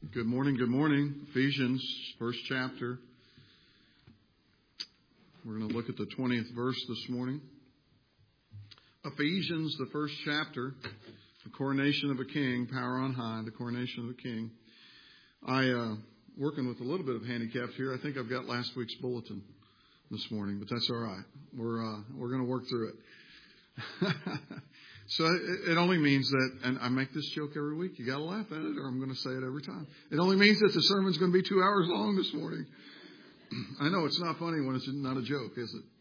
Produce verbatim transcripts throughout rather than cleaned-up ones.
Good morning, good morning. Ephesians, first chapter. We're going to look at the twentieth verse this morning. Ephesians, the first chapter, the coronation of a king, power on high, the coronation of a king. I, uh, working with a little bit of handicaps here, I think I've got last week's bulletin this morning, but that's all right. We're, uh, we're going to work through it. So it only means that, and I make this joke every week, you got to laugh at it or I'm going to say it every time. It only means that the sermon's going to be two hours long this morning. I know it's not funny when it's not a joke, is it?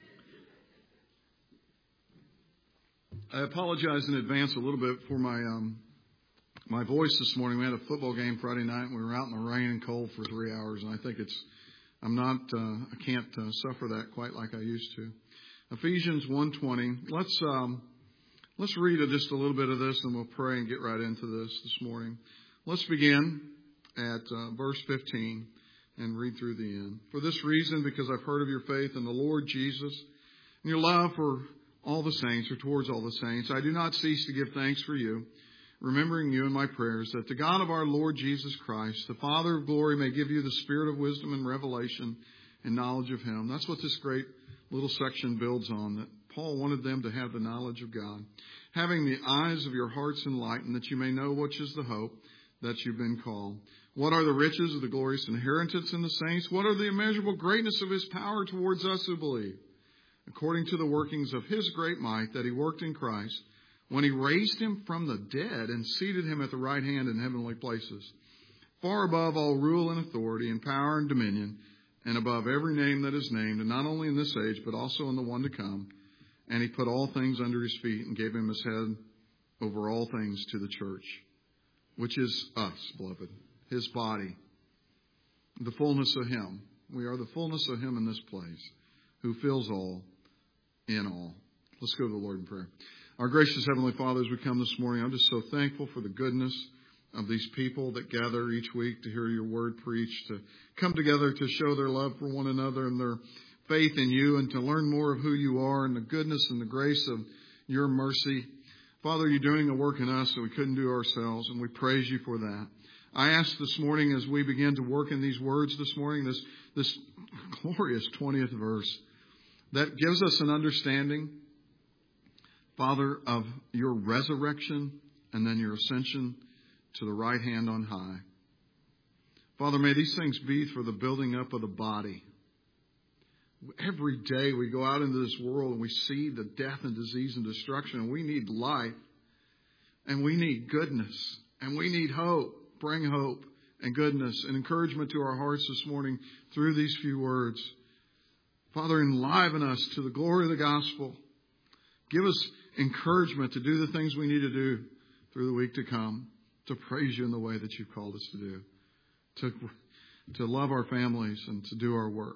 I apologize in advance a little bit for my um, my voice this morning. We had a football game Friday night and we were out in the rain and cold for three hours. And I think it's, I'm not, uh, I can't uh, suffer that quite like I used to. Ephesians one twenty. Let's, um, Let's read just a little bit of this and we'll pray and get right into this this morning. Let's begin at uh, verse fifteen and read through the end. For this reason, because I've heard of your faith in the Lord Jesus and your love for all the saints or towards all the saints, I do not cease to give thanks for you, remembering you in my prayers, that the God of our Lord Jesus Christ, the Father of glory, may give you the spirit of wisdom and revelation and knowledge of him. That's what this great little section builds on, that Paul wanted them to have the knowledge of God, having the eyes of your hearts enlightened, that you may know which is the hope that you've been called. What are the riches of the glorious inheritance in the saints? What are the immeasurable greatness of his power towards us who believe? According to the workings of his great might that he worked in Christ, when he raised him from the dead and seated him at the right hand in heavenly places, far above all rule and authority and power and dominion, and above every name that is named, and not only in this age, but also in the one to come. And he put all things under his feet and gave him his head over all things to the church, which is us, beloved, his body, the fullness of him. We are the fullness of him in this place, who fills all in all. Let's go to the Lord in prayer. Our gracious Heavenly Father, as we come this morning, I'm just so thankful for the goodness of these people that gather each week to hear your word preached, to come together to show their love for one another and their faith in you, and to learn more of who you are and the goodness and the grace of your mercy. Father, you're doing a work in us that we couldn't do ourselves, and we praise you for that. I ask this morning, as we begin to work in these words this morning, this, this glorious twentieth verse, that gives us an understanding, Father, of your resurrection and then your ascension to the right hand on high. Father, may these things be for the building up of the body. Every day we go out into this world and we see the death and disease and destruction, and we need life, and we need goodness, and we need hope. Bring hope and goodness and encouragement to our hearts this morning through these few words. Father, enliven us to the glory of the gospel. Give us encouragement to do the things we need to do through the week to come, to praise you in the way that you've called us to do, to, to love our families and to do our work,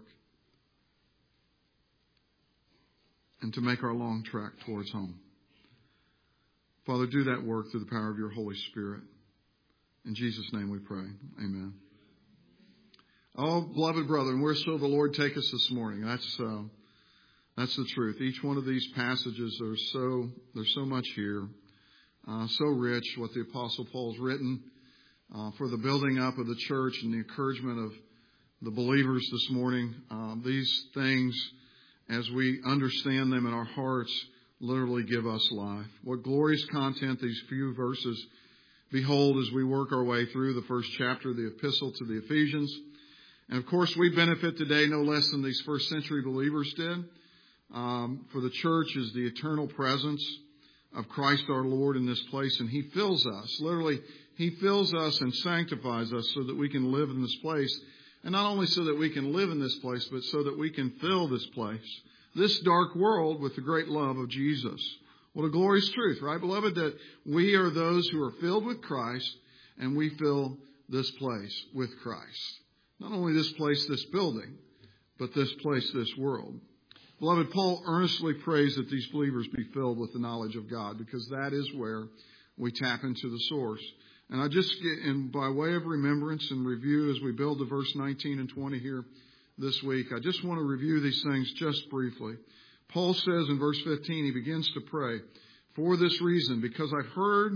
and to make our long trek towards home. Father, do that work through the power of your Holy Spirit. In Jesus' name we pray. Amen. Oh, beloved brethren, where shall the Lord take us this morning? That's uh, that's the truth. Each one of these passages, there's so there's so much here, uh, so rich. What the Apostle Paul's written uh, for the building up of the church and the encouragement of the believers this morning. Uh, these things, as we understand them in our hearts, literally give us life. What glorious content these few verses behold as we work our way through the first chapter of the epistle to the Ephesians. And of course, we benefit today no less than these first century believers did. Um, for the church is the eternal presence of Christ our Lord in this place, and he fills us. Literally, he fills us and sanctifies us so that we can live in this place. And not only so that we can live in this place, but so that we can fill this place, this dark world, with the great love of Jesus. What a glorious truth, right, beloved? That we are those who are filled with Christ, and we fill this place with Christ. Not only this place, this building, but this place, this world. Beloved, Paul earnestly prays that these believers be filled with the knowledge of God, because that is where we tap into the source. And I just get in by way of remembrance and review as we build to verse nineteen and twenty here this week, I just want to review these things just briefly. Paul says in verse fifteen, he begins to pray, for this reason, because I've heard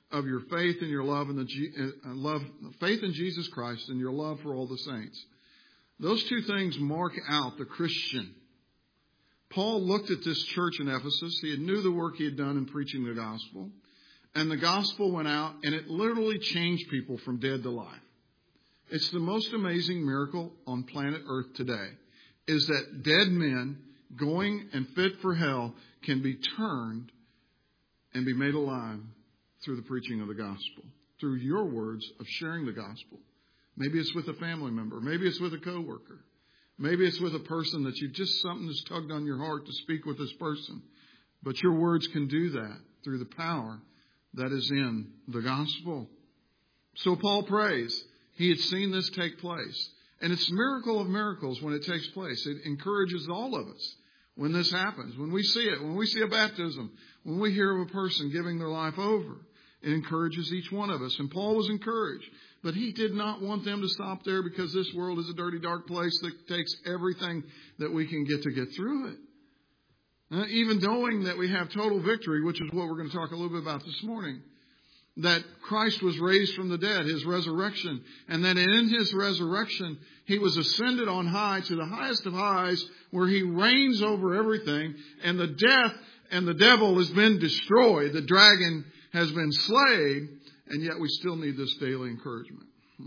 of your faith and your love in the uh, love, faith in Jesus Christ and your love for all the saints. Those two things mark out the Christian. Paul looked at this church in Ephesus. He knew the work he had done in preaching the gospel. And the gospel went out, and it literally changed people from dead to life. It's the most amazing miracle on planet Earth today, is that dead men going and fit for hell can be turned and be made alive through the preaching of the gospel, through your words of sharing the gospel. Maybe it's with a family member. Maybe it's with a coworker. Maybe it's with a person that you just, something has tugged on your heart to speak with this person. But your words can do that through the power that is in the gospel. So Paul prays. He had seen this take place. And it's a miracle of miracles when it takes place. It encourages all of us when this happens. When we see it, when we see a baptism, when we hear of a person giving their life over, it encourages each one of us. And Paul was encouraged. But he did not want them to stop there, because this world is a dirty, dark place that takes everything that we can get to get through it. Uh, even knowing that we have total victory, which is what we're going to talk a little bit about this morning. That Christ was raised from the dead, His resurrection. And that in His resurrection, He was ascended on high to the highest of highs, where He reigns over everything. And the death and the devil has been destroyed. The dragon has been slain. And yet we still need this daily encouragement.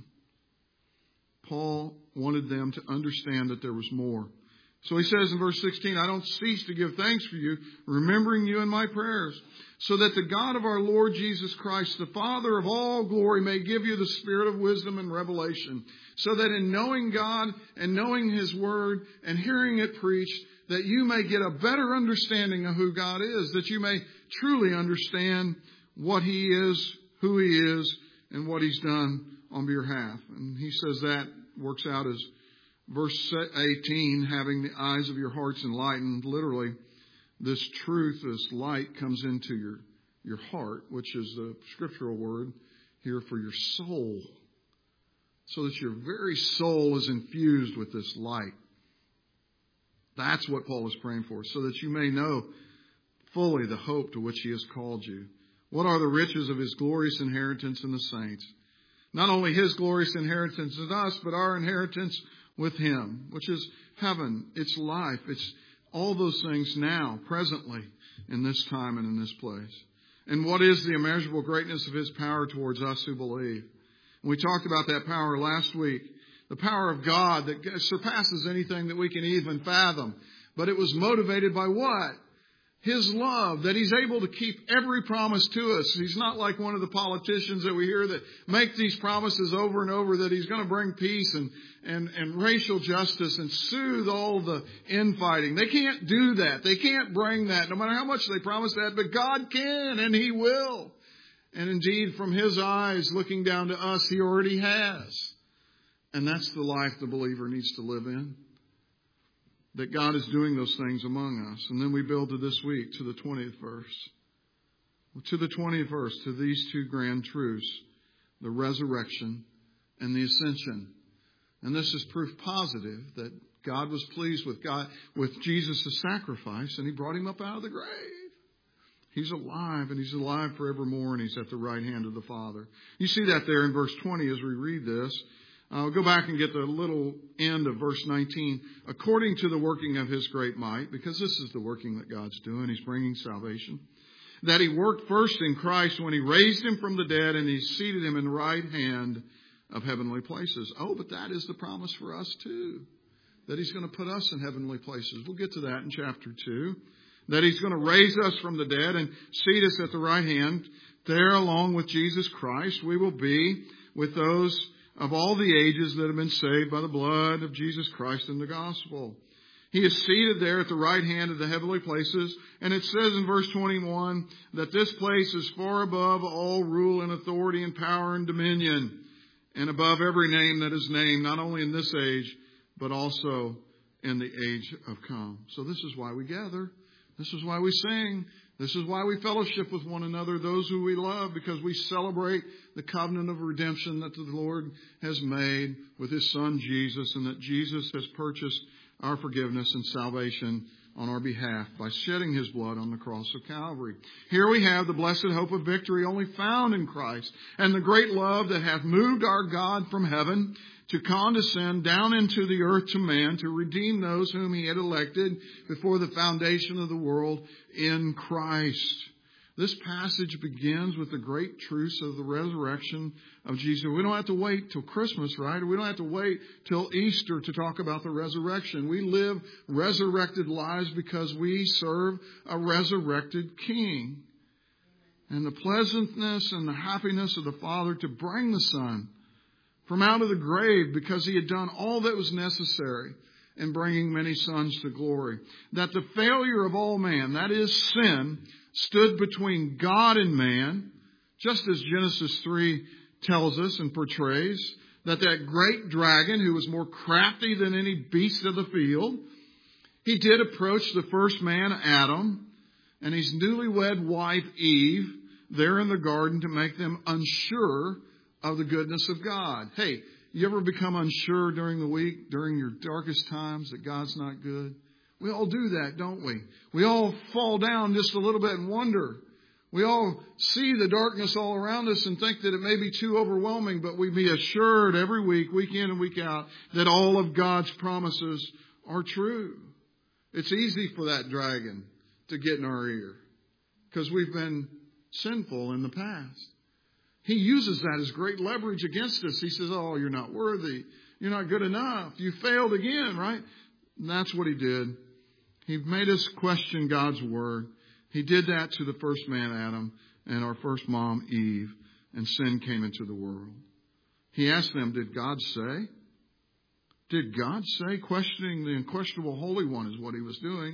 Paul wanted them to understand that there was more. So he says in verse sixteen, I don't cease to give thanks for you, remembering you in my prayers, so that the God of our Lord Jesus Christ, the Father of all glory, may give you the spirit of wisdom and revelation, so that in knowing God and knowing His word and hearing it preached, that you may get a better understanding of who God is, that you may truly understand what He is, who He is, and what He's done on your behalf. And he says that works out as verse eighteen, having the eyes of your hearts enlightened. Literally, this truth, this light comes into your, your heart, which is the scriptural word here for your soul. So that your very soul is infused with this light. That's what Paul is praying for, so that you may know fully the hope to which He has called you. What are the riches of His glorious inheritance in the saints? Not only His glorious inheritance in us, but our inheritance with Him, which is heaven. It's life. It's all those things now, presently, in this time and in this place. And what is the immeasurable greatness of His power towards us who believe? We talked about that power last week. The power of God that surpasses anything that we can even fathom. But it was motivated by what? His love, that He's able to keep every promise to us. He's not like one of the politicians that we hear that make these promises over and over, that He's going to bring peace and, and, and racial justice and soothe all the infighting. They can't do that. They can't bring that, no matter how much they promise that. But God can, and He will. And indeed, from His eyes looking down to us, He already has. And that's the life the believer needs to live in. That God is doing those things among us. And then we build to this week, to the twentieth verse. To the twentieth verse, to these two grand truths, the resurrection and the ascension. And this is proof positive that God was pleased with God, with Jesus' sacrifice, and He brought Him up out of the grave. He's alive, and He's alive forevermore, and He's at the right hand of the Father. You see that there in verse twenty as we read this. I'll go back and get the little end of verse nineteen. According to the working of His great might, because this is the working that God's doing. He's bringing salvation. That He worked first in Christ when He raised Him from the dead and He seated Him in the right hand of heavenly places. Oh, but that is the promise for us too. That He's going to put us in heavenly places. We'll get to that in chapter two. That He's going to raise us from the dead and seat us at the right hand. There, along with Jesus Christ, we will be with those of all the ages that have been saved by the blood of Jesus Christ and the gospel. He is seated there at the right hand of the heavenly places. And it says in verse twenty-one that this place is far above all rule and authority and power and dominion, and above every name that is named, not only in this age, but also in the age of come. So this is why we gather. This is why we sing. This is why we fellowship with one another, those who we love, because we celebrate the covenant of redemption that the Lord has made with His Son Jesus, and that Jesus has purchased our forgiveness and salvation on our behalf by shedding His blood on the cross of Calvary. Here we have the blessed hope of victory only found in Christ, and the great love that hath moved our God from heaven to condescend down into the earth to man, to redeem those whom He had elected before the foundation of the world in Christ. This passage begins with the great truths of the resurrection of Jesus. We don't have to wait till Christmas, right? We don't have to wait till Easter to talk about the resurrection. We live resurrected lives because we serve a resurrected King. And the pleasantness and the happiness of the Father to bring the Son from out of the grave, because He had done all that was necessary in bringing many sons to glory. That the failure of all man, that is sin, stood between God and man, just as Genesis three tells us and portrays, that that great dragon, who was more crafty than any beast of the field, he did approach the first man, Adam, and his newlywed wife, Eve, there in the garden to make them unsure of the goodness of God. Hey, you ever become unsure during the week, during your darkest times, that God's not good? We all do that, don't we? We all fall down just a little bit and wonder. We all see the darkness all around us and think that it may be too overwhelming, but we be assured every week, week in and week out, that all of God's promises are true. It's easy for that dragon to get in our ear because we've been sinful in the past. He uses that as great leverage against us. He says, oh, you're not worthy. You're not good enough. You failed again, right? And that's what he did. He made us question God's word. He did that to the first man, Adam, and our first mom, Eve, and sin came into the world. He asked them, did God say? Did God say? Questioning the unquestionable Holy One is what he was doing.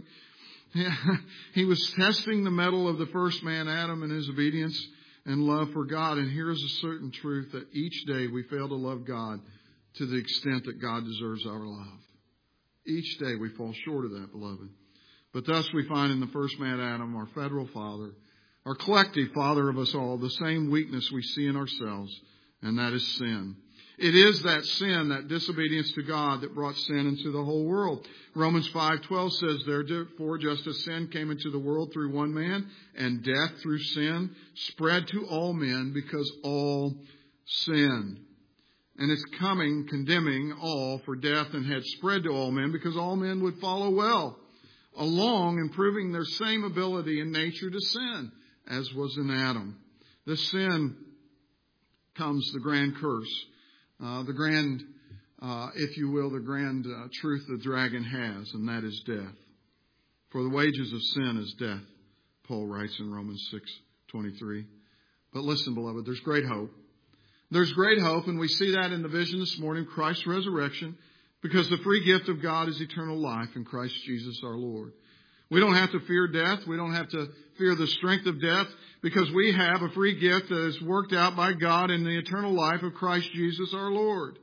He was testing the mettle of the first man, Adam, and his obedience and love for God. And here is a certain truth, that each day we fail to love God to the extent that God deserves our love. Each day we fall short of that, beloved. But thus we find in the first man, Adam, our federal father, our collective father of us all, the same weakness we see in ourselves, and that is sin. It is that sin, that disobedience to God, that brought sin into the whole world. Romans five twelve says, therefore, just as sin came into the world through one man, and death through sin spread to all men because all sinned. And it's coming, condemning all for death, and had spread to all men because all men would follow well along, improving their same ability and nature to sin, as was in Adam. This sin comes the grand curse. Uh, the grand, uh, if you will, the grand uh, truth the dragon has, and that is death. For the wages of sin is death, Paul writes in Romans six twenty-three. But listen, beloved, there's great hope. There's great hope, and we see that in the vision this morning, Christ's resurrection, because the free gift of God is eternal life in Christ Jesus our Lord. We don't have to fear death. We don't have to fear the strength of death, because we have a free gift that is worked out by God in the eternal life of Christ Jesus our Lord.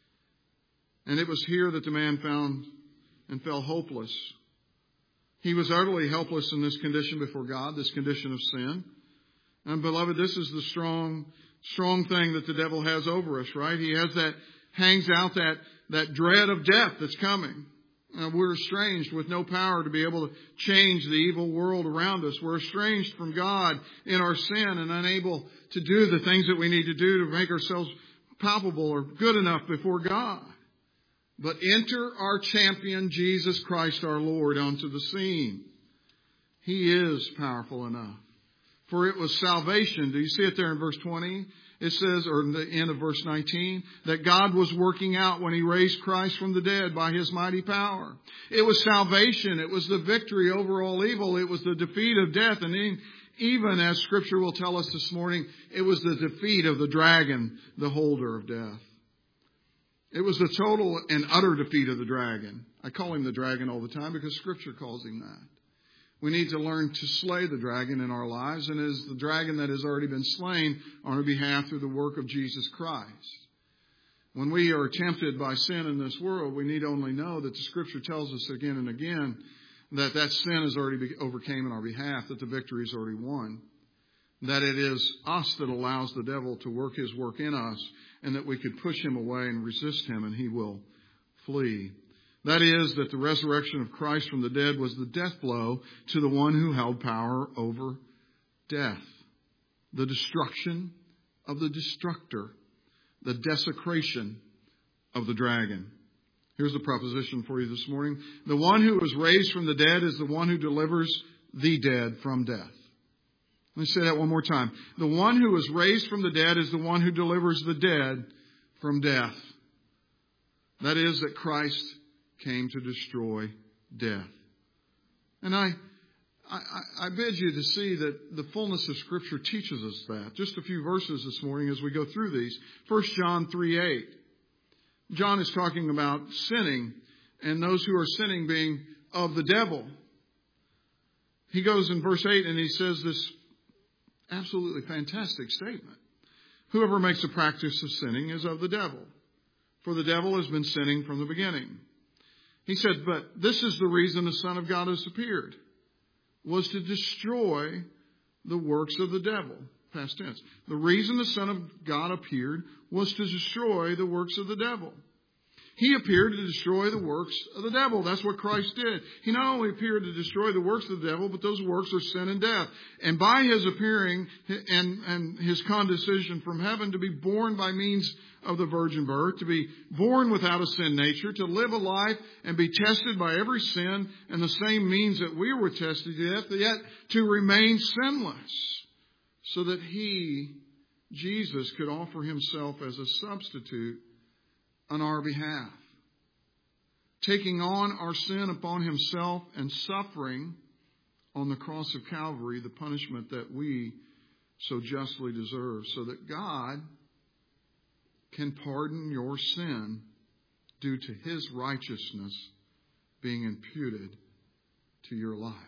And it was here that the man found and fell hopeless. He was utterly helpless in this condition before God, this condition of sin. And beloved, this is the strong, strong thing that the devil has over us, right? He has that, hangs out that, that dread of death that's coming. Uh, we're estranged with no power to be able to change the evil world around us. We're estranged from God in our sin and unable to do the things that we need to do to make ourselves palpable or good enough before God. But enter our champion, Jesus Christ our Lord, onto the scene. He is powerful enough. For it was salvation. Do you see it there in verse twenty? It says, or in the end of verse nineteen, that God was working out when He raised Christ from the dead by His mighty power. It was salvation. It was the victory over all evil. It was the defeat of death. And even as Scripture will tell us this morning, it was the defeat of the dragon, the holder of death. It was the total and utter defeat of the dragon. I call him the dragon all the time because Scripture calls him that. We need to learn to slay the dragon in our lives, and it is the dragon that has already been slain on our behalf through the work of Jesus Christ. When we are tempted by sin in this world, we need only know that the Scripture tells us again and again that that sin is already be overcame in our behalf, that the victory is already won. That it is us that allows the devil to work his work in us, and that we could push him away and resist him, and he will flee. That is, that the resurrection of Christ from the dead was the death blow to the one who held power over death. The destruction of the destructor. The desecration of the dragon. Here's the proposition for you this morning. The one who was raised from the dead is the one who delivers the dead from death. Let me say that one more time. The one who was raised from the dead is the one who delivers the dead from death. That is, that Christ came to destroy death. And I, I, I bid you to see that the fullness of Scripture teaches us that. Just a few verses this morning as we go through these. First John three eight. John is talking about sinning and those who are sinning being of the devil. He goes in verse eight and he says this absolutely fantastic statement. Whoever makes a practice of sinning is of the devil, for the devil has been sinning from the beginning. He said, but this is the reason the Son of God has appeared, was to destroy the works of the devil. Past tense. The reason the Son of God appeared was to destroy the works of the devil. He appeared to destroy the works of the devil. That's what Christ did. He not only appeared to destroy the works of the devil, but those works are sin and death. And by his appearing and, and his condescension from heaven to be born by means of the virgin birth, to be born without a sin nature, to live a life and be tested by every sin and the same means that we were tested to death, yet to remain sinless, so that he, Jesus, could offer himself as a substitute on our behalf, taking on our sin upon himself and suffering on the cross of Calvary the punishment that we so justly deserve, so that God can pardon your sin due to his righteousness being imputed to your life.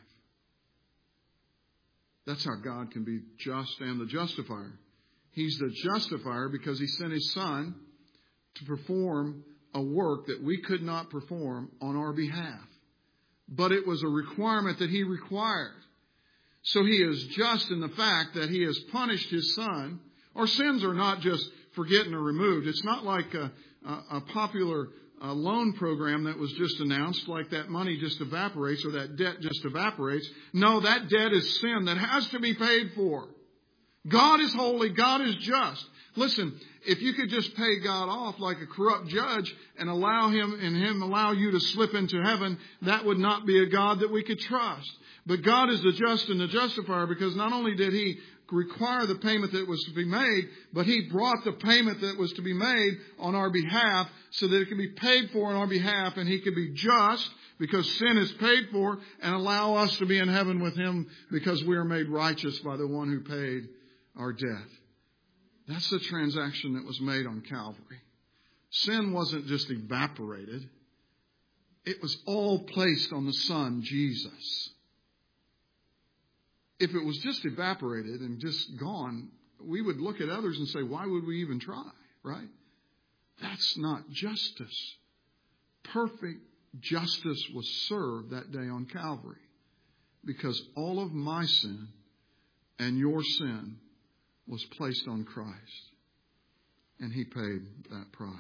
That's how God can be just and the justifier. He's the justifier because he sent his Son to perform a work that we could not perform on our behalf. But it was a requirement that he required. So he is just in the fact that he has punished his Son. Our sins are not just forgotten or removed. It's not like a, a, a popular a loan program that was just announced, like that money just evaporates or that debt just evaporates. No, that debt is sin that has to be paid for. God is holy. God is just. Listen, if you could just pay God off like a corrupt judge and allow him and him allow you to slip into heaven, that would not be a God that we could trust. But God is the just and the justifier, because not only did he require the payment that was to be made, but he brought the payment that was to be made on our behalf so that it can be paid for on our behalf, and he could be just because sin is paid for, and allow us to be in heaven with him because we are made righteous by the one who paid our debt. That's the transaction that was made on Calvary. Sin wasn't just evaporated. It was all placed on the Son, Jesus. If it was just evaporated and just gone, we would look at others and say, why would we even try, right? That's not justice. Perfect justice was served that day on Calvary, because all of my sin and your sin was placed on Christ, and he paid that price.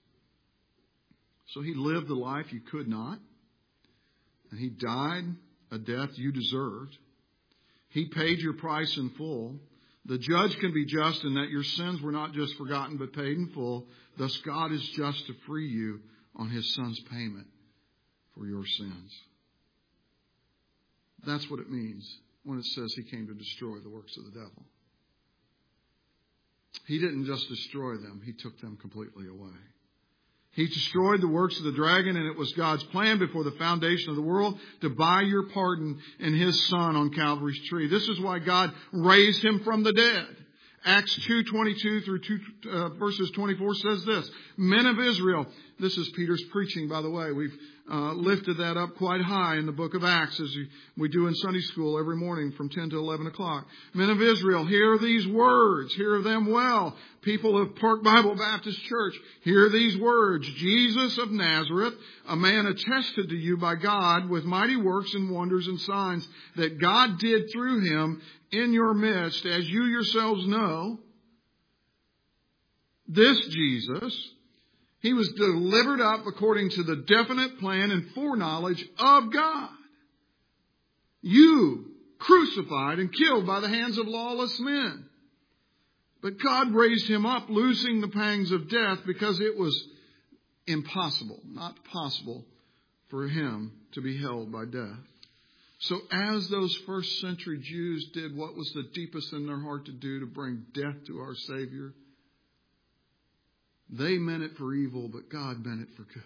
So he lived the life you could not, and he died a death you deserved. He paid your price in full. The judge can be just in that your sins were not just forgotten but paid in full. Thus God is just to free you on his Son's payment for your sins. That's what it means when it says he came to destroy the works of the devil. He didn't just destroy them, he took them completely away. He destroyed the works of the dragon, and it was God's plan before the foundation of the world to buy your pardon in his Son on Calvary's tree. This is why God raised him from the dead. Acts two twenty-two through two, uh, verses twenty-four says this. Men of Israel. This is Peter's preaching, by the way. We've uh, lifted that up quite high in the book of Acts, as we do in Sunday school every morning from ten to eleven o'clock. Men of Israel, hear these words. Hear them well. People of Park Bible Baptist Church, hear these words. Jesus of Nazareth, a man attested to you by God with mighty works and wonders and signs that God did through him in your midst, as you yourselves know. This Jesus, he was delivered up according to the definite plan and foreknowledge of God. You crucified and killed by the hands of lawless men. But God raised him up, loosing the pangs of death, because it was impossible, not possible, for him to be held by death. So as those first century Jews did what was the deepest in their heart to do, to bring death to our Savior, they meant it for evil, but God meant it for good.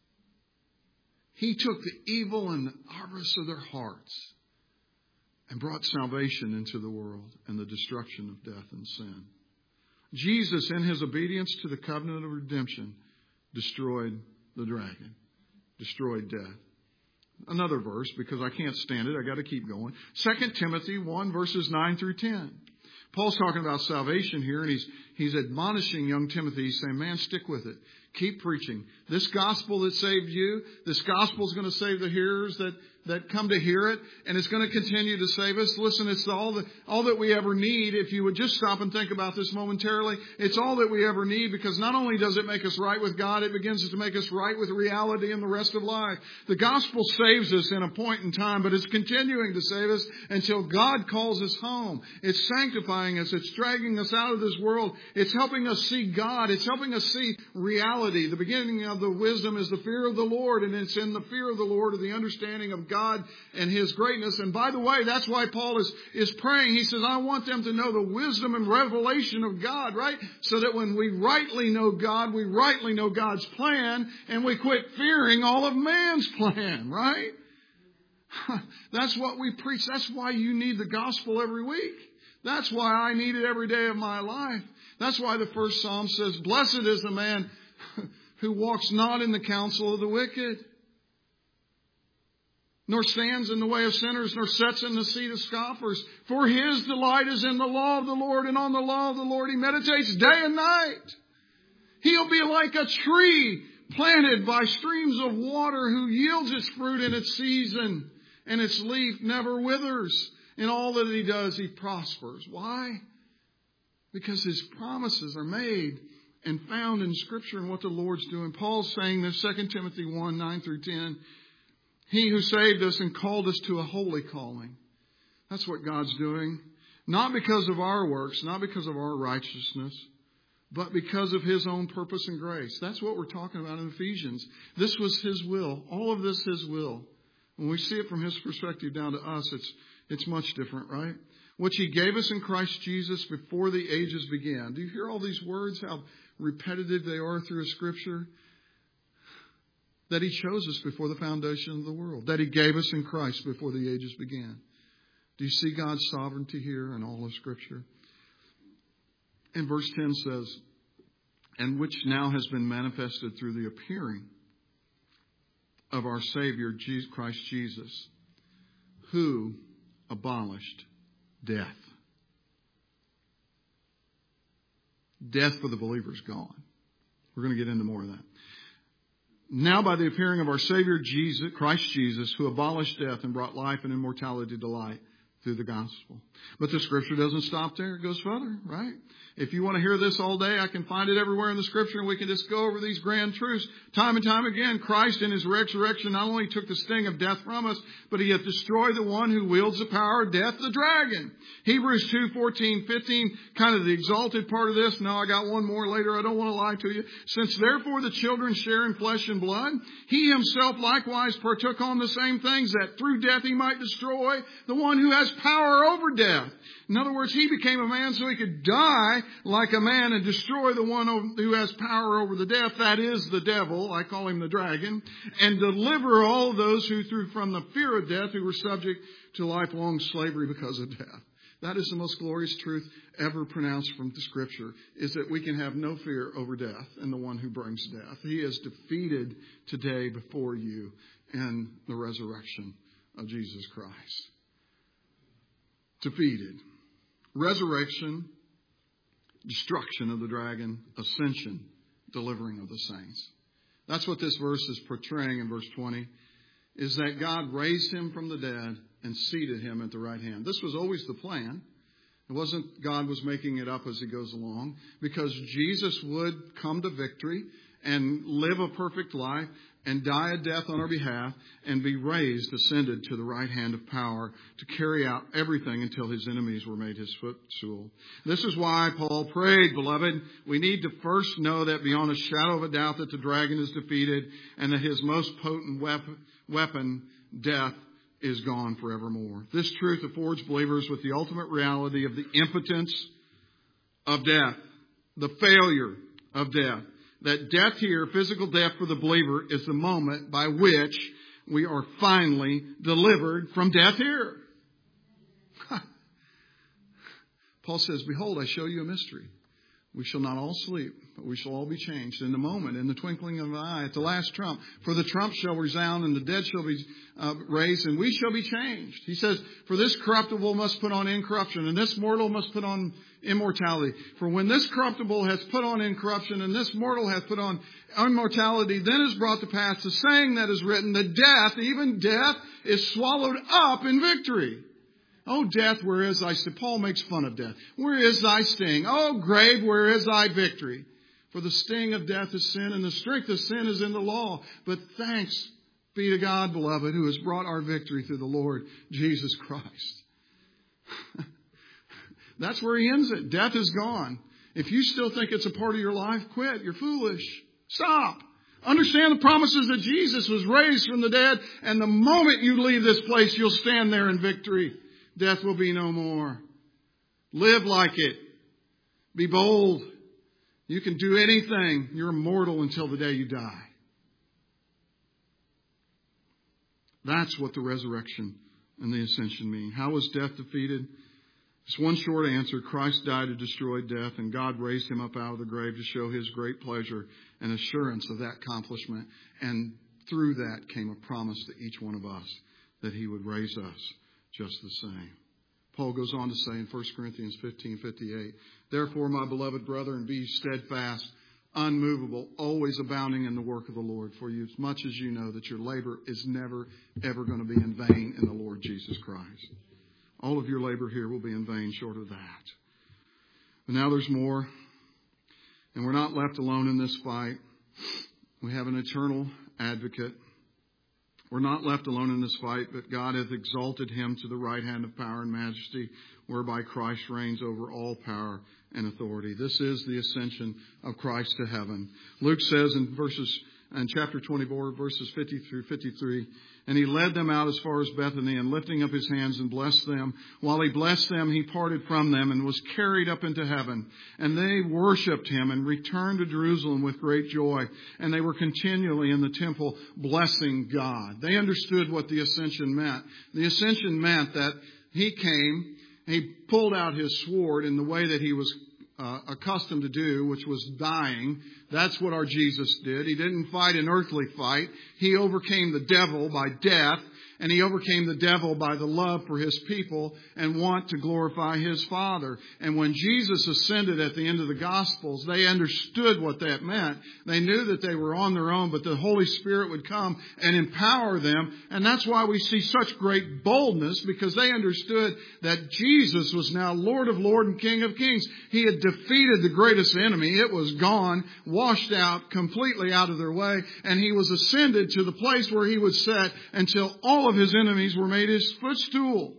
He took the evil and the avarice of their hearts and brought salvation into the world and the destruction of death and sin. Jesus, in his obedience to the covenant of redemption, destroyed the dragon, destroyed death. Another verse, because I can't stand it. I got to keep going. Second Timothy one, verses nine through ten. Paul's talking about salvation here, and he's he's admonishing young Timothy. He's saying, man, stick with it. Keep preaching. This gospel that saved you, this gospel is going to save the hearers that, that come to hear it, and it's going to continue to save us. Listen, it's all that, all that we ever need. If you would just stop and think about this momentarily, it's all that we ever need, because not only does it make us right with God, it begins to make us right with reality in the rest of life. The gospel saves us in a point in time, but it's continuing to save us until God calls us home. It's sanctifying us. It's dragging us out of this world. It's helping us see God. It's helping us see reality. The beginning of the wisdom is the fear of the Lord, and it's in the fear of the Lord or the understanding of God and his greatness. And by the way, that's why Paul is, is praying. He says, I want them to know the wisdom and revelation of God, right? So that when we rightly know God, we rightly know God's plan, and we quit fearing all of man's plan, right? That's what we preach. That's why you need the gospel every week. That's why I need it every day of my life. That's why the first Psalm says, blessed is the man who walks not in the counsel of the wicked, nor stands in the way of sinners, nor sits in the seat of scoffers. For his delight is in the law of the Lord, and on the law of the Lord he meditates day and night. He'll be like a tree planted by streams of water, who yields its fruit in its season, and its leaf never withers. In all that he does, he prospers. Why? Because his promises are made and found in Scripture and what the Lord's doing. Paul's saying this, Second Timothy one, nine through ten. He who saved us and called us to a holy calling. That's what God's doing. Not because of our works, not because of our righteousness, but because of his own purpose and grace. That's what we're talking about in Ephesians. This was his will. All of this his will. When we see it from his perspective down to us, it's it's much different, right? Which he gave us in Christ Jesus before the ages began. Do you hear all these words, how repetitive they are through Scripture? That he chose us before the foundation of the world. That he gave us in Christ before the ages began. Do you see God's sovereignty here in all of Scripture? And verse ten says, and which now has been manifested through the appearing of our Savior, Christ Jesus, who abolished death. Death for the believer is gone. We're going to get into more of that. Now by the appearing of our Savior, Jesus, Christ Jesus, who abolished death and brought life and immortality to light through the gospel. But the Scripture doesn't stop there. It goes further, right? If you want to hear this all day, I can find it everywhere in the Scripture, and we can just go over these grand truths. Time and time again, Christ in his resurrection not only took the sting of death from us, but he hath destroyed the one who wields the power of death, the dragon. Hebrews two, fourteen, fifteen, kind of the exalted part of this. No, I got one more later. I don't want to lie to you. Since therefore the children share in flesh and blood, he himself likewise partook on the same things, that through death he might destroy the one who has power over death. In other words, he became a man so he could die like a man and destroy the one who has power over the death. That is the devil. I call him the dragon. And deliver all those who, through from the fear of death, who were subject to lifelong slavery because of death. That is the most glorious truth ever pronounced from the Scripture, is that we can have no fear over death and the one who brings death. He is defeated today before you in the resurrection of Jesus Christ. Defeated. Resurrection, destruction of the dragon, ascension, delivering of the saints. That's what this verse is portraying in verse twenty, is that God raised him from the dead and seated him at the right hand. This was always the plan. It wasn't God was making it up as he goes along, because Jesus would come to victory and live a perfect life and die a death on our behalf and be raised, ascended to the right hand of power to carry out everything until his enemies were made his footstool. This is why Paul prayed, beloved, we need to first know that beyond a shadow of a doubt that the dragon is defeated and that his most potent weapon, weapon death, is gone forevermore. This truth affords believers with the ultimate reality of the impotence of death, the failure of death. That death here, physical death for the believer, is the moment by which we are finally delivered from death here. Paul says, behold, I show you a mystery. We shall not all sleep, but we shall all be changed in the moment, in the twinkling of an eye, at the last trump. For the trump shall resound, and the dead shall be uh, raised, and we shall be changed. He says, for this corruptible must put on incorruption, and this mortal must put on immortality. For when this corruptible has put on incorruption, and this mortal hath put on immortality, then is brought to pass the saying that is written, that death, even death, is swallowed up in victory. Oh, death, where is thy sting? Paul makes fun of death. Where is thy sting? Oh, grave, where is thy victory? For the sting of death is sin, and the strength of sin is in the law. But thanks be to God, beloved, who has brought our victory through the Lord Jesus Christ. That's where he ends it. Death is gone. If you still think it's a part of your life, quit. You're foolish. Stop. Understand the promises that Jesus was raised from the dead, and the moment you leave this place, you'll stand there in victory. Death will be no more. Live like it. Be bold. You can do anything. You're immortal until the day you die. That's what the resurrection and the ascension mean. How was death defeated? Just one short answer. Christ died to destroy death, and God raised him up out of the grave to show his great pleasure and assurance of that accomplishment. And through that came a promise to each one of us that he would raise us just the same. Paul goes on to say in First Corinthians fifteen fifty-eight, therefore, my beloved brethren, be steadfast, unmovable, always abounding in the work of the Lord, for you as much as you know that your labor is never, ever going to be in vain in the Lord Jesus Christ. All of your labor here will be in vain short of that. But now there's more. And we're not left alone in this fight. We have an eternal advocate. We're not left alone in this fight, but God hath exalted him to the right hand of power and majesty, whereby Christ reigns over all power and authority. This is the ascension of Christ to heaven. Luke says in verses in chapter twenty-four, verses fifty through fifty-three, and he led them out as far as Bethany, and lifting up his hands and blessed them. While he blessed them, he parted from them and was carried up into heaven. And they worshipped him and returned to Jerusalem with great joy. And they were continually in the temple blessing God. They understood what the ascension meant. The ascension meant that he came, he pulled out his sword in the way that he was Uh, accustomed to do, which was dying. That's what our Jesus did. He didn't fight an earthly fight. He overcame the devil by death, and he overcame the devil by the love for his people and want to glorify his Father. And when Jesus ascended at the end of the Gospels, they understood what that meant. They knew that they were on their own, but the Holy Spirit would come and empower them. And that's why we see such great boldness, because they understood that Jesus was now Lord of Lords and King of Kings. He had defeated the greatest enemy. It was gone, washed out, completely out of their way. And he was ascended to the place where he would sit until all of his enemies were made his footstool.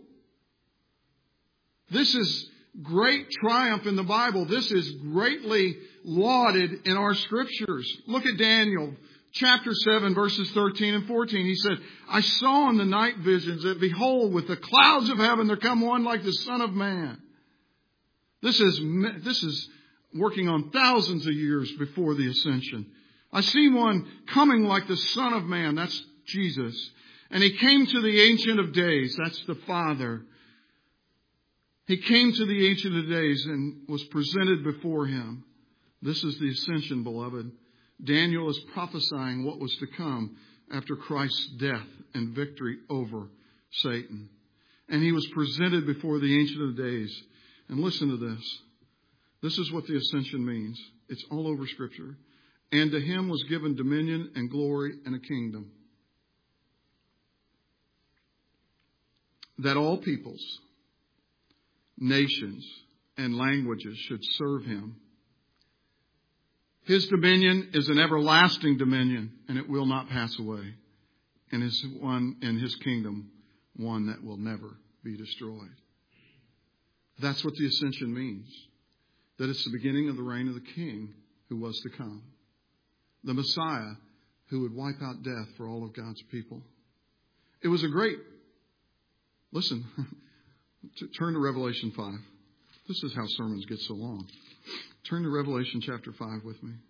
This is great triumph in the Bible. This is greatly lauded in our scriptures. Look at Daniel chapter seven, verses thirteen and fourteen. He said, I saw in the night visions that behold, with the clouds of heaven there come one like the Son of Man. This is, this is working on thousands of years before the ascension. I see one coming like the Son of Man. That's Jesus. And he came to the Ancient of Days. That's the Father. He came to the Ancient of Days and was presented before him. This is the ascension, beloved. Daniel is prophesying what was to come after Christ's death and victory over Satan. And he was presented before the Ancient of Days. And listen to this. This is what the ascension means. It's all over Scripture. And to him was given dominion and glory and a kingdom, that all peoples, nations, and languages should serve him. His dominion is an everlasting dominion, and it will not pass away. And his one in his kingdom, one that will never be destroyed. That's what the ascension means. That it's the beginning of the reign of the King who was to come. The Messiah who would wipe out death for all of God's people. It was a great... Listen, turn to Revelation five. This is how sermons get so long. Turn to Revelation chapter five with me.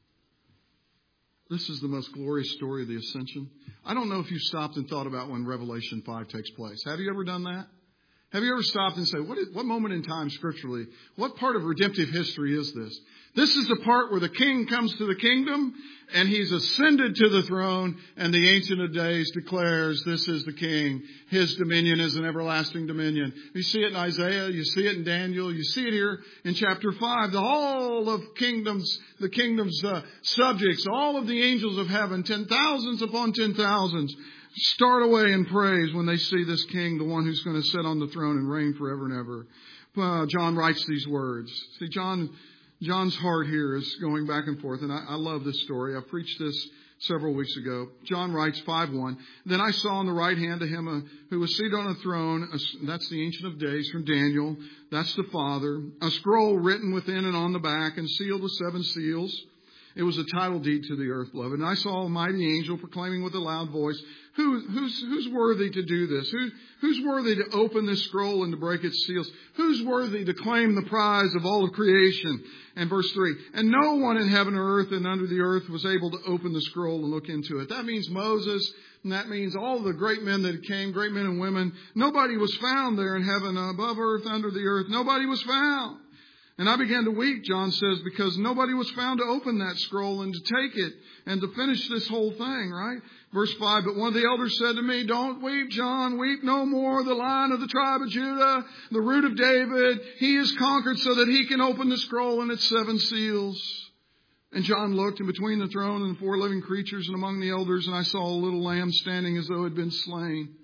This is the most glorious story of the ascension. I don't know if you stopped and thought about when Revelation five takes place. Have you ever done that? Have you ever stopped and said, what, is, what moment in time scripturally, what part of redemptive history is this? This is the part where the King comes to the kingdom and he's ascended to the throne, and the Ancient of Days declares this is the King. His dominion is an everlasting dominion. You see it in Isaiah, you see it in Daniel, you see it here in chapter five. The whole of kingdoms, the kingdom's uh, subjects, all of the angels of heaven, ten thousands upon ten thousands, start away in praise when they see this King, the one who's going to sit on the throne and reign forever and ever. Uh, John writes these words. See, John, John's heart here is going back and forth, and I, I love this story. I preached this several weeks ago. John writes five one. Then I saw on the right hand of him a, who was seated on a throne. A, that's the Ancient of Days from Daniel. That's the Father. A scroll written within and on the back and sealed with seven seals. It was a title deed to the earth, beloved. And I saw a mighty angel proclaiming with a loud voice, Who, who's, who's worthy to do this? Who, who's worthy to open this scroll and to break its seals? Who's worthy to claim the prize of all of creation? And verse three, and no one in heaven or earth and under the earth was able to open the scroll and look into it. That means Moses, and that means all the great men that came, great men and women. Nobody was found there in heaven, above earth, under the earth. Nobody was found. And I began to weep, John says, because nobody was found to open that scroll and to take it and to finish this whole thing, right? Verse five, but one of the elders said to me, don't weep, John, weep no more. The Lion of the tribe of Judah, the Root of David, he is conquered so that he can open the scroll and its seven seals. And John looked, and between the throne and the four living creatures and among the elders, and I saw a little lamb standing as though it had been slain.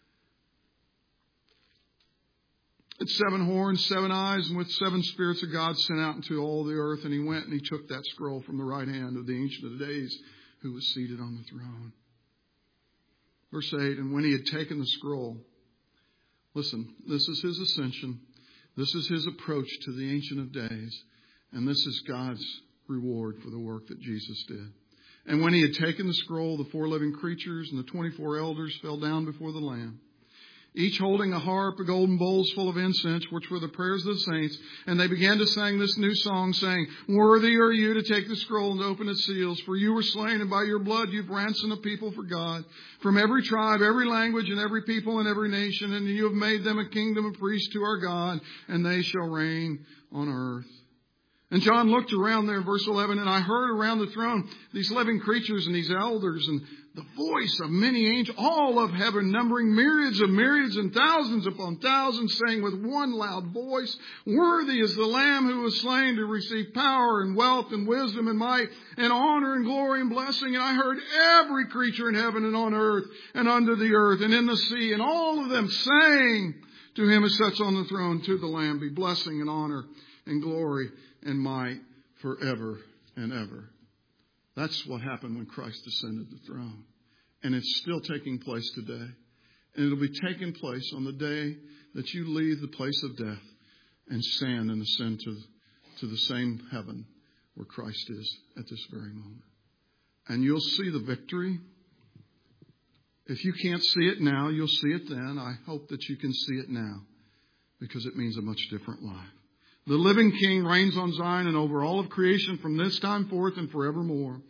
It's seven horns, seven eyes, and with seven spirits of God sent out into all the earth. And he went and he took that scroll from the right hand of the Ancient of Days who was seated on the throne. Verse eight, and when he had taken the scroll, listen, this is his ascension. This is his approach to the Ancient of Days. And this is God's reward for the work that Jesus did. And when he had taken the scroll, the four living creatures and the twenty-four elders fell down before the Lamb, each holding a harp, a golden bowls full of incense, which were the prayers of the saints. And they began to sing this new song, saying, worthy are you to take the scroll and to open its seals. For you were slain, and by your blood you've ransomed a people for God, from every tribe, every language, and every people and every nation. And you have made them a kingdom of priests to our God, and they shall reign on earth. And John looked around there, verse eleven, and I heard around the throne these living creatures and these elders and the voice of many angels, all of heaven, numbering myriads of myriads and thousands upon thousands, saying with one loud voice, worthy is the Lamb who was slain to receive power and wealth and wisdom and might and honor and glory and blessing. And I heard every creature in heaven and on earth and under the earth and in the sea, and all of them saying to him who sits on the throne, to the Lamb, be blessing and honor and glory and might forever and ever. That's what happened when Christ ascended the throne. And it's still taking place today. And it'll be taking place on the day that you leave the place of death and stand and ascend to, to the same heaven where Christ is at this very moment. And you'll see the victory. If you can't see it now, you'll see it then. I hope that you can see it now, because it means a much different life. The living King reigns on Zion and over all of creation from this time forth and forevermore.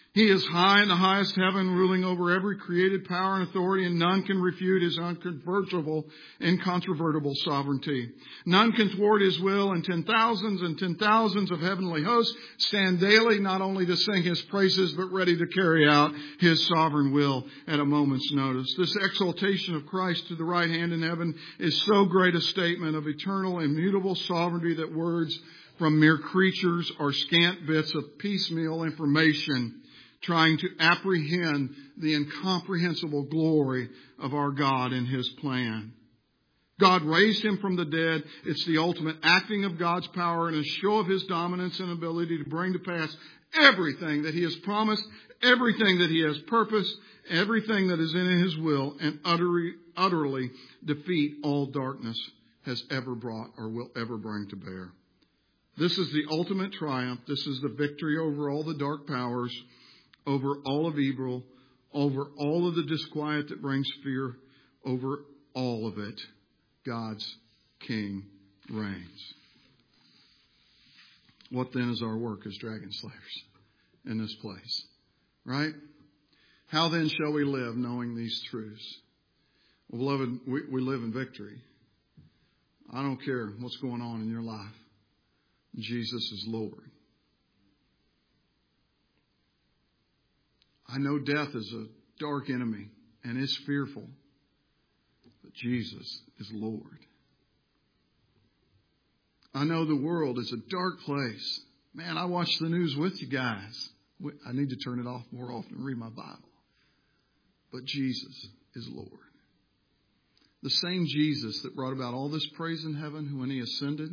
He is high in the highest heaven, ruling over every created power and authority, and none can refute His uncontrovertible, incontrovertible sovereignty. None can thwart His will, and ten thousands and ten thousands of heavenly hosts stand daily not only to sing His praises, but ready to carry out His sovereign will at a moment's notice. This exaltation of Christ to the right hand in heaven is so great a statement of eternal, immutable sovereignty that words from mere creatures are scant bits of piecemeal information trying to apprehend the incomprehensible glory of our God and His plan. God raised Him from the dead. It's the ultimate acting of God's power and a show of His dominance and ability to bring to pass everything that He has promised, everything that He has purposed, everything that is in His will, and utterly, utterly defeat all darkness has ever brought or will ever bring to bear. This is the ultimate triumph. This is the victory over all the dark powers, over all of evil, over all of the disquiet that brings fear, over all of it. God's King reigns. What then is our work as dragon slayers in this place? Right? How then shall we live knowing these truths? Well, beloved, we, we live in victory. I don't care what's going on in your life. Jesus is Lord. I know death is a dark enemy and is fearful, but Jesus is Lord. I know the world is a dark place. Man, I watch the news with you guys. I need to turn it off more often and read my Bible. But Jesus is Lord. The same Jesus that brought about all this praise in heaven when He ascended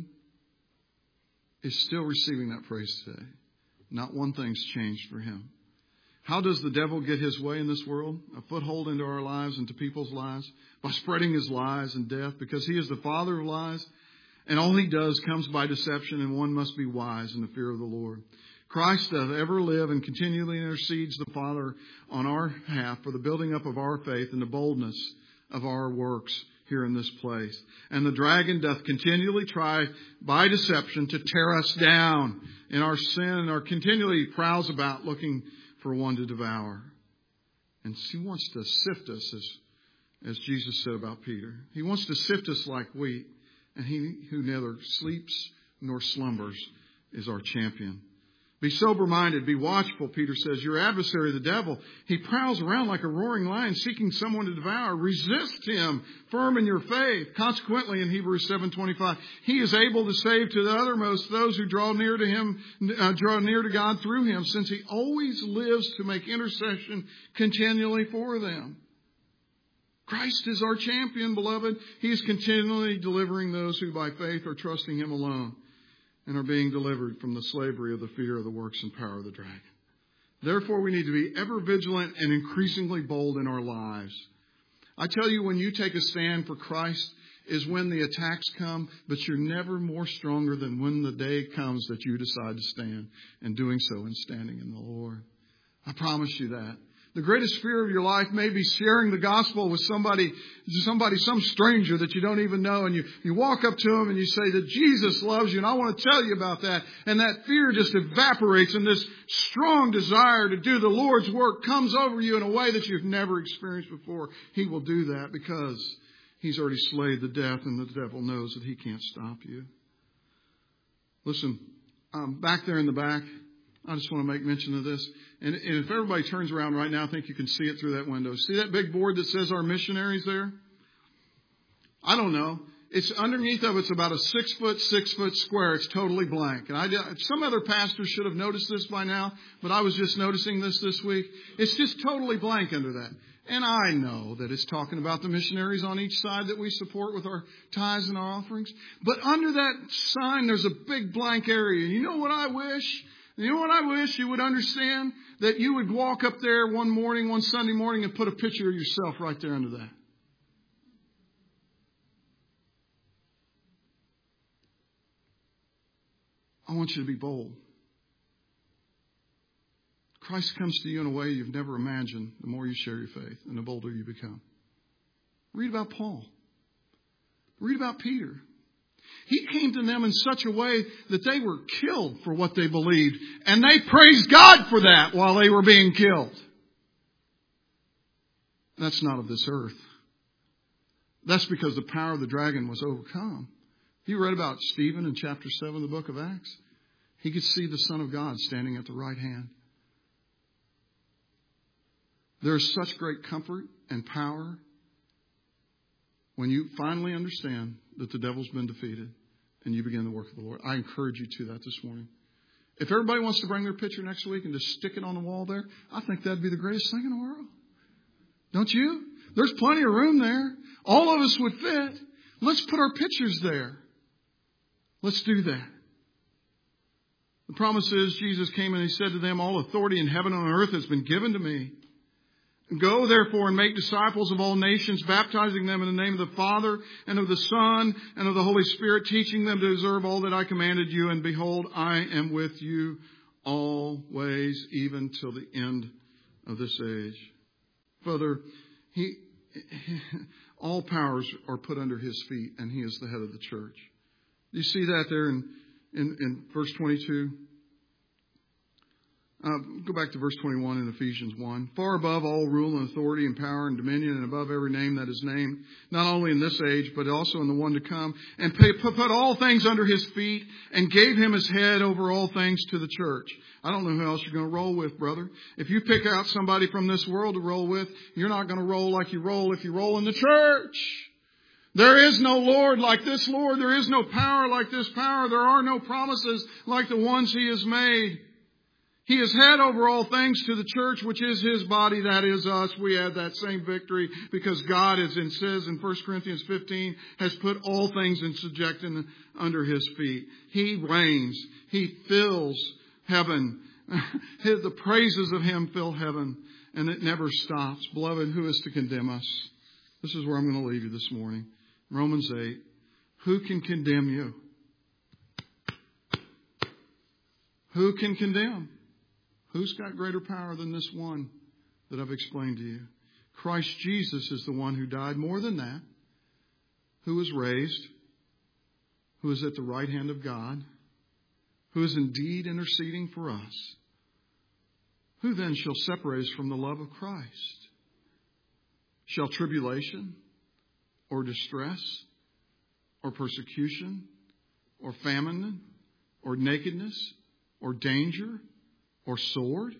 is still receiving that praise today. Not one thing's changed for Him. How does the devil get his way in this world? A foothold into our lives, into people's lives? By spreading his lies and death, because he is the father of lies. And all he does comes by deception, and one must be wise in the fear of the Lord. Christ doth ever live and continually intercedes the Father on our behalf for the building up of our faith and the boldness of our works here in this place. And the dragon doth continually try by deception to tear us down in our sin, and are continually prowls about looking for one to devour. And he wants to sift us, as, as Jesus said about Peter. He wants to sift us like wheat, and he who neither sleeps nor slumbers is our champion. Be sober-minded, be watchful, Peter says. Your adversary, the devil, he prowls around like a roaring lion seeking someone to devour. Resist him, firm in your faith. Consequently, in Hebrews seven twenty-five, he is able to save to the uttermost those who draw near to him, uh, draw near to God through him, since he always lives to make intercession continually for them. Christ is our champion, beloved. He is continually delivering those who by faith are trusting him alone, and are being delivered from the slavery of the fear of the works and power of the dragon. Therefore, we need to be ever vigilant and increasingly bold in our lives. I tell you, when you take a stand for Christ is when the attacks come, but you're never more stronger than when the day comes that you decide to stand, and doing so and standing in the Lord. I promise you that. The greatest fear of your life may be sharing the gospel with somebody, somebody, some stranger that you don't even know. And you, you walk up to them and you say that Jesus loves you. And I want to tell you about that. And that fear just evaporates, and this strong desire to do the Lord's work comes over you in a way that you've never experienced before. He will do that because he's already slayed the death, and the devil knows that he can't stop you. Listen, um, back there in the back, I just want to make mention of this. And, and if everybody turns around right now, I think you can see it through that window. See that big board that says our missionaries there? I don't know. It's underneath of it's about a six foot, six foot square. It's totally blank. And I, some other pastors should have noticed this by now, but I was just noticing this this week. It's just totally blank under that. And I know that it's talking about the missionaries on each side that we support with our tithes and our offerings. But under that sign, there's a big blank area. You know what I wish? You know what I wish you would understand? That you would walk up there one morning, one Sunday morning, and put a picture of yourself right there under that. I want you to be bold. Christ comes to you in a way you've never imagined the more you share your faith and the bolder you become. Read about Paul. Read about Peter. He came to them in such a way that they were killed for what they believed. And they praised God for that while they were being killed. That's not of this earth. That's because the power of the dragon was overcome. You read about Stephen in chapter seven of the book of Acts. He could see the Son of God standing at the right hand. There is such great comfort and power when you finally understand that the devil's been defeated and you begin the work of the Lord. I encourage you to that this morning. If everybody wants to bring their picture next week and just stick it on the wall there, I think that'd be the greatest thing in the world. Don't you? There's plenty of room there. All of us would fit. Let's put our pictures there. Let's do that. The promise is Jesus came and He said to them, all authority in heaven and on earth has been given to me. Go therefore and make disciples of all nations, baptizing them in the name of the Father and of the Son and of the Holy Spirit, teaching them to observe all that I commanded you. And behold, I am with you always, even till the end of this age. Father, He, all powers are put under His feet, and He is the head of the church. Do you see that there in, in, in verse twenty-two? Uh, go back to verse twenty-one in Ephesians one. Far above all rule and authority and power and dominion and above every name that is named, not only in this age, but also in the one to come, and pay, put all things under His feet and gave Him His head over all things to the church. I don't know who else you're going to roll with, brother. If you pick out somebody from this world to roll with, you're not going to roll like you roll if you roll in the church. There is no Lord like this Lord. There is no power like this power. There are no promises like the ones He has made. He is head over all things to the church, which is His body, that is us. We had that same victory because God, as it says in First Corinthians fifteen, has put all things in subjection under His feet. He reigns. He fills heaven. The praises of Him fill heaven, and it never stops. Beloved, who is to condemn us? This is where I'm going to leave you this morning. Romans eight. Who can condemn you? Who can condemn? Who's got greater power than this one that I've explained to you? Christ Jesus is the one who died. More than that, who was raised, who is at the right hand of God, who is indeed interceding for us. Who then shall separate us from the love of Christ? Shall tribulation or distress or persecution or famine or nakedness or danger or sword?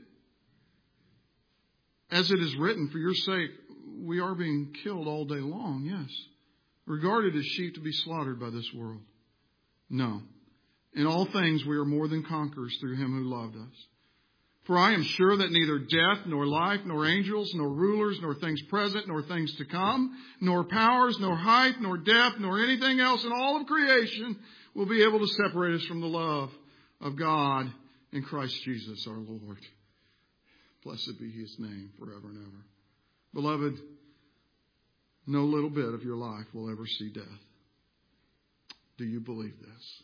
As it is written, for your sake, we are being killed all day long, yes. Regarded as sheep to be slaughtered by this world. No. In all things we are more than conquerors through Him who loved us. For I am sure that neither death, nor life, nor angels, nor rulers, nor things present, nor things to come, nor powers, nor height, nor depth, nor anything else in all of creation will be able to separate us from the love of God in Christ Jesus our Lord. Blessed be His name forever and ever. Beloved, no little bit of your life will ever see death. Do you believe this?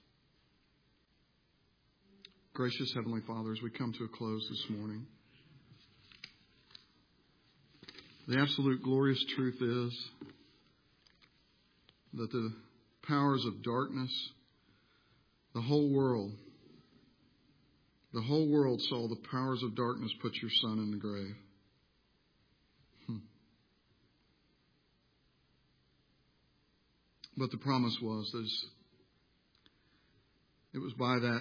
Gracious Heavenly Father, as we come to a close this morning, the absolute glorious truth is that the powers of darkness, the whole world, the whole world saw the powers of darkness put your Son in the grave. Hmm. But the promise was that it was by that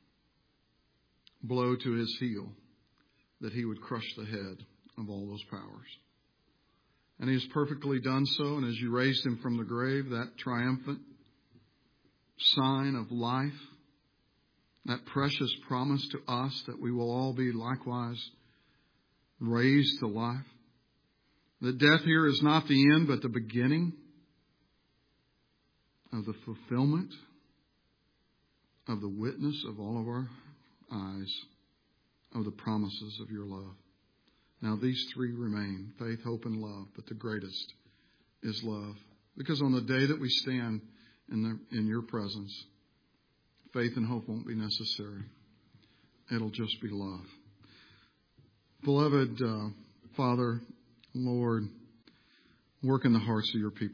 blow to His heel that He would crush the head of all those powers. And He has perfectly done so. And as you raised Him from the grave, that triumphant sign of life, that precious promise to us that we will all be likewise raised to life. That death here is not the end, but the beginning of the fulfillment of the witness of all of our eyes of the promises of your love. Now these three remain, faith, hope, and love, but the greatest is love. Because on the day that we stand in the, in your presence, faith and hope won't be necessary. It'll just be love. Beloved uh, Father, Lord, work in the hearts of your people.